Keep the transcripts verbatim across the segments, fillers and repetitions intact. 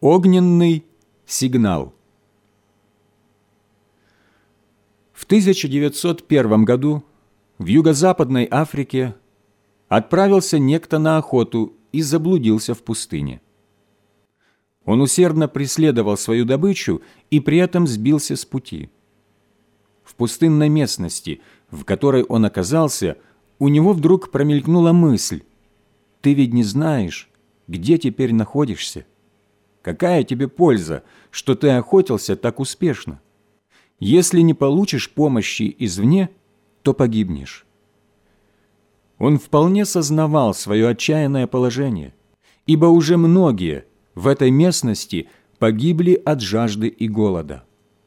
Огненный сигнал. В тысяча девятьсот первом году в юго-западной Африке отправился некто на охоту и заблудился в пустыне. Он усердно преследовал свою добычу и при этом сбился с пути. В пустынной местности, в которой он оказался, у него вдруг промелькнула мысль: «Ты ведь не знаешь, где теперь находишься? Какая тебе польза, что ты охотился так успешно? Если не получишь помощи извне, то погибнешь». Он вполне сознавал свое отчаянное положение, ибо уже многие в этой местности погибли от жажды и голода.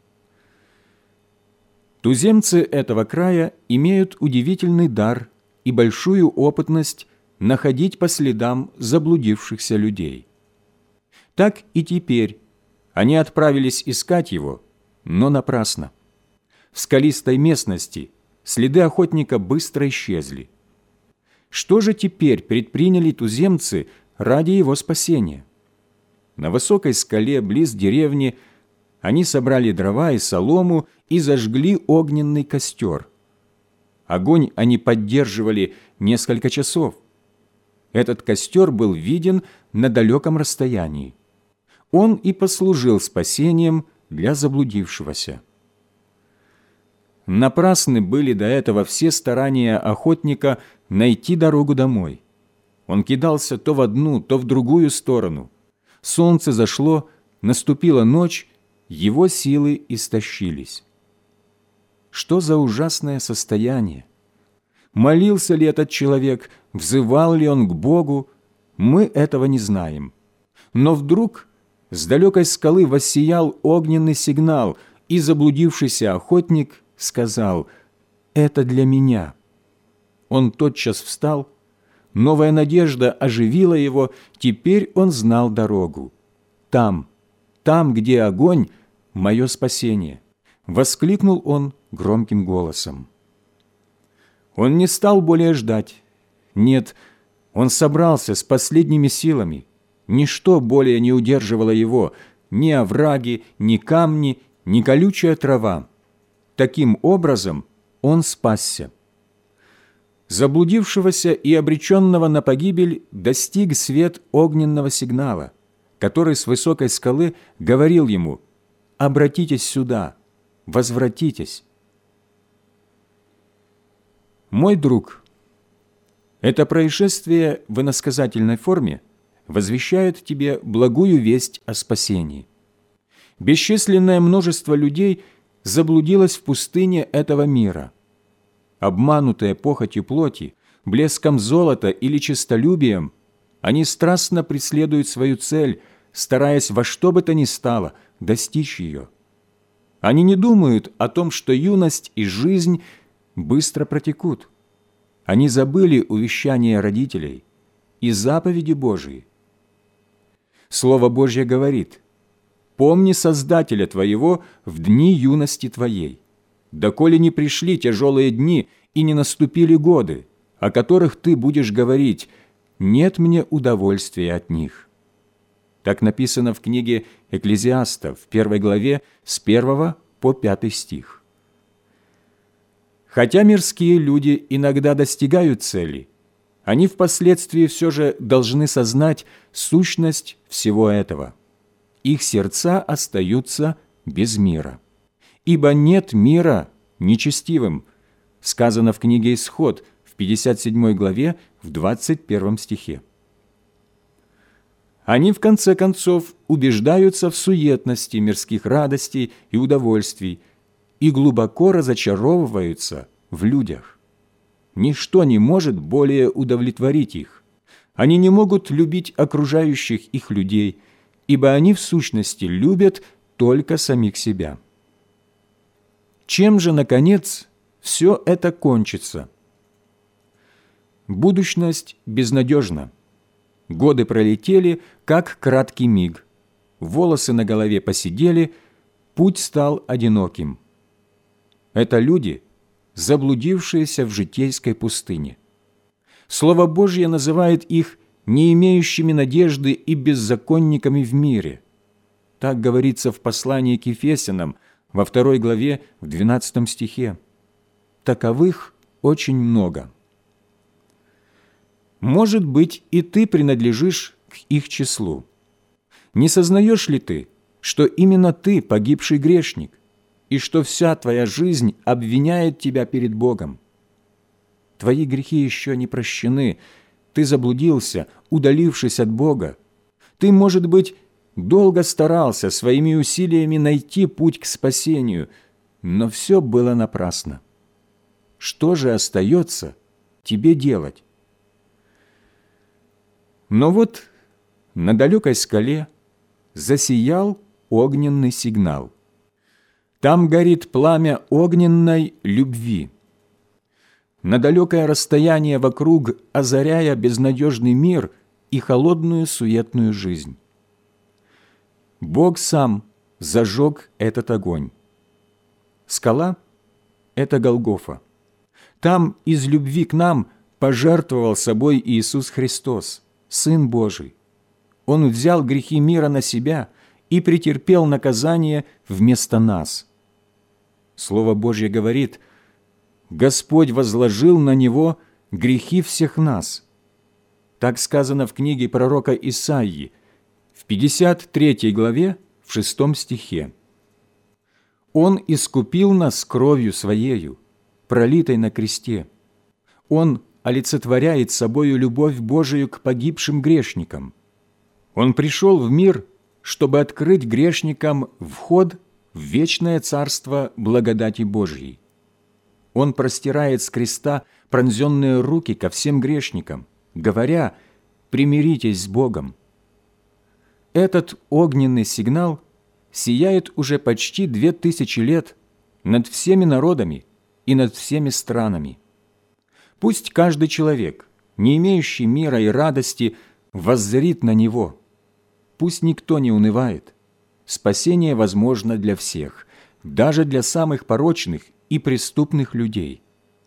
Туземцы этого края имеют удивительный дар и большую опытность находить по следам заблудившихся людей. Так и теперь они отправились искать его, но напрасно. В скалистой местности следы охотника быстро исчезли. Что же теперь предприняли туземцы ради его спасения? На высокой скале близ деревни они собрали дрова и солому и зажгли огненный костер. Огонь они поддерживали несколько часов. Этот костер был виден на далеком расстоянии. Он и послужил спасением для заблудившегося. Напрасны были до этого все старания охотника найти дорогу домой. Он кидался то в одну, то в другую сторону. Солнце зашло, наступила ночь, его силы истощились. Что за ужасное состояние? Молился ли этот человек, взывал ли он к Богу, мы этого не знаем. Но вдруг с далекой скалы воссиял огненный сигнал, и заблудившийся охотник сказал: «Это для меня». Он тотчас встал, новая надежда оживила его, теперь он знал дорогу. Там, там, где огонь, мое спасение, воскликнул он громким голосом. Он не стал более ждать. Нет, он собрался с последними силами. Ничто более не удерживало его, ни овраги, ни камни, ни колючая трава. Таким образом он спасся. Заблудившегося и обреченного на погибель достиг свет огненного сигнала, который с высокой скалы говорил ему: «Обратитесь сюда, возвратитесь». Мой друг, это происшествие в иносказательной форме возвещает тебе благую весть о спасении. Бесчисленное множество людей заблудилось в пустыне этого мира. Обманутые похотью плоти, блеском золота или честолюбием, они страстно преследуют свою цель, стараясь во что бы то ни стало достичь ее. Они не думают о том, что юность и жизнь быстро протекут. Они забыли увещания родителей и заповеди Божии. Слово Божье говорит: «Помни Создателя твоего в дни юности твоей, доколе не пришли тяжелые дни и не наступили годы, о которых ты будешь говорить: нет мне удовольствия от них». Так написано в книге Экклезиаста в первой главе с первого по пятый стих. Хотя мирские люди иногда достигают цели, они впоследствии все же должны сознать сущность всего этого. Их сердца остаются без мира. «Ибо нет мира нечестивым», сказано в книге Исход в пятьдесят седьмой главе в двадцать первом стихе. Они, в конце концов, убеждаются в суетности мирских радостей и удовольствий и глубоко разочаровываются в людях. Ничто не может более удовлетворить их. Они не могут любить окружающих их людей, ибо они в сущности любят только самих себя. Чем же, наконец, все это кончится? Будущность безнадежна. Годы пролетели, как краткий миг. Волосы на голове поседели, путь стал одиноким. Это люди, заблудившиеся в житейской пустыне. Слово Божье называет их не имеющими надежды и беззаконниками в мире, Так говорится в послании к Ефесянам во второй главе в двенадцатом стихе. Таковых очень много. Может быть, и ты принадлежишь к их числу. Не сознаешь ли ты, что именно ты погибший грешник, и что вся твоя жизнь обвиняет тебя перед Богом? Твои грехи еще не прощены, ты заблудился, удалившись от Бога. Ты, может быть, долго старался своими усилиями найти путь к спасению, но все было напрасно. Что же остается тебе делать? Но вот на далекой скале засиял огненный сигнал. Там горит пламя огненной любви. На далекое расстояние вокруг, озаряя безнадежный мир и холодную суетную жизнь. Бог сам зажег этот огонь. Скала – это Голгофа. Там из любви к нам пожертвовал собой Иисус Христос, Сын Божий. Он взял грехи мира на себя и претерпел наказание вместо нас. Слово Божье говорит: «Господь возложил на Него грехи всех нас». Так сказано в книге пророка Исаии, в пятьдесят третьей главе, в шестом стихе. «Он искупил нас кровью Своею, пролитой на кресте. Он олицетворяет собою любовь Божию к погибшим грешникам. Он пришел в мир, чтобы открыть грешникам вход в вечное царство благодати Божьей. Он простирает с креста пронзенные руки ко всем грешникам, говоря: «Примиритесь с Богом». Этот огненный сигнал сияет уже почти две тысячи лет над всеми народами и над всеми странами. Пусть каждый человек, не имеющий мира и радости, воззрит на него. Пусть никто не унывает. Спасение возможно для всех, даже для самых порочных и преступных людей.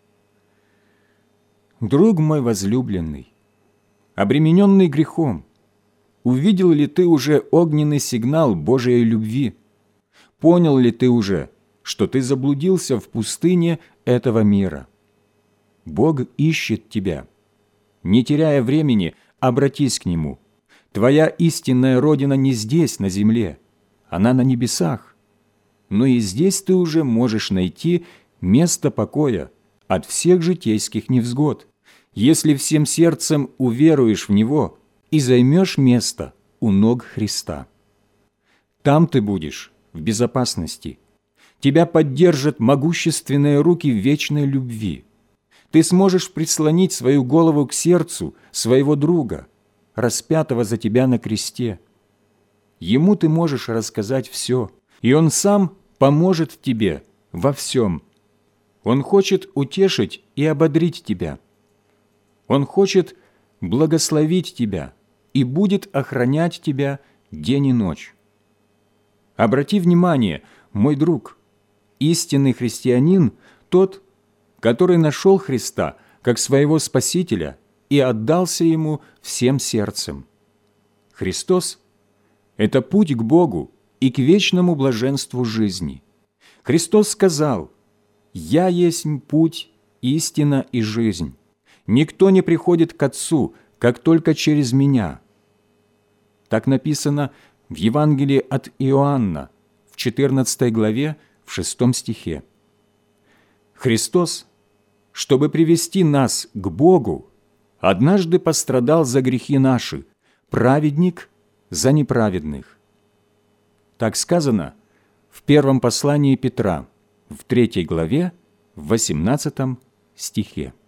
Друг мой возлюбленный, обремененный грехом, увидел ли ты уже огненный сигнал Божией любви? Понял ли ты уже, что ты заблудился в пустыне этого мира? Бог ищет тебя. Не теряя времени, обратись к Нему. Твоя истинная родина не здесь, на земле, она на небесах. Но и здесь ты уже можешь найти место покоя от всех житейских невзгод, если всем сердцем уверуешь в Него и займешь место у ног Христа. Там ты будешь в безопасности. Тебя поддержат могущественные руки вечной любви. Ты сможешь прислонить свою голову к сердцу своего друга, распятого за тебя на кресте. Ему ты можешь рассказать все, и он сам поможет тебе во всем. Он хочет утешить и ободрить тебя. Он хочет благословить тебя и будет охранять тебя день и ночь. Обрати внимание, мой друг, истинный христианин – тот, который нашел Христа как своего Спасителя и отдался Ему всем сердцем. Христос – это путь к Богу и к вечному блаженству жизни. Христос сказал: «Я есть путь, истина и жизнь. Никто не приходит к Отцу, как только через Меня». Так написано в Евангелии от Иоанна, в четырнадцатой главе, в шестом стихе. Христос, чтобы привести нас к Богу, однажды пострадал за грехи наши, праведник за неправедных. Так сказано в первом послании Петра, в третьей главе, в восемнадцатом стихе.